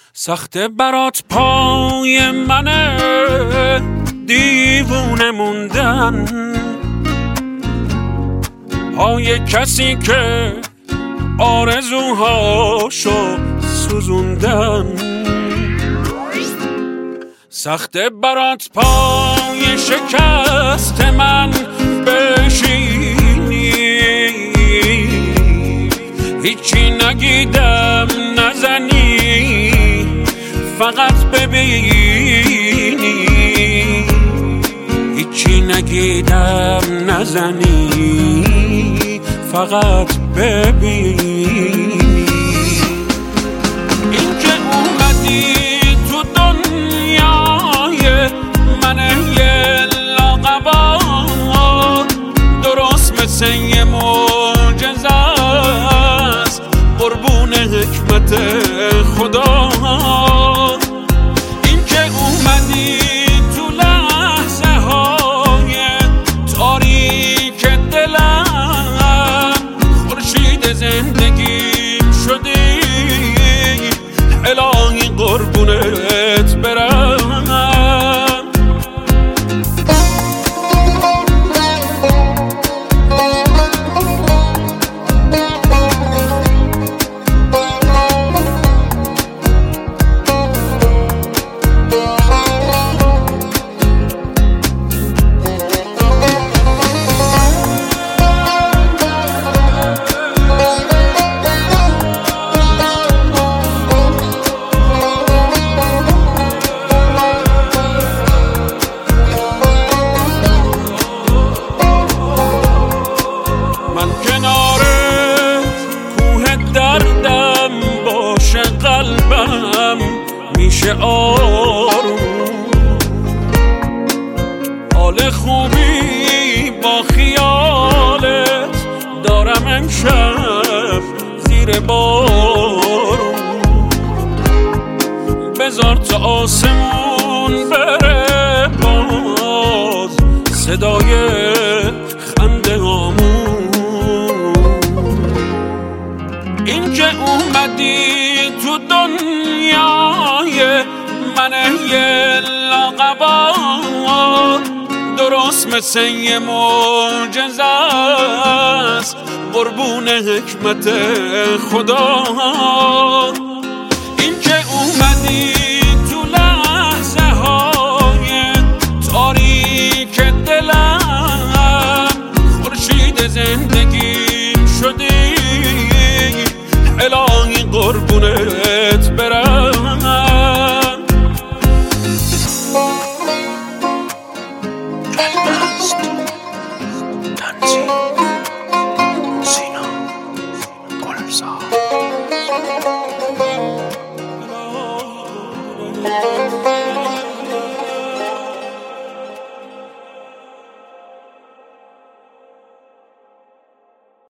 سخته برات پای منه دیوونه موندن، پای کسی که آرزوهاشو سوزوندن. سخته برات پای شکست من بشینی، هیچی نگیدم نزنی فقط ببینی، هیچی نگیدم نزنی فقط ببینی. این که اومدی تو دنیای من یه لاغبا، درست مثل یه معجزه است قربون حکمت خدا. این که اومدی تو لحظه های تاریک دلم، خورشید زندگیم شدی، الهی قربونت برم. قلبم میشه آروم، حال خوبی با خیالت دارم امشب زیر بارون. بذار تا آسمون بره باز صدای خنده هامون. این که اومدی تو دنیای من یه لاغبا، درست مثل یه معجزه است قربون حکمت خدا. این که اومدی تو لحظه های تاریک دلم، خورشید زندگیم شدی، الهی قربونت برم.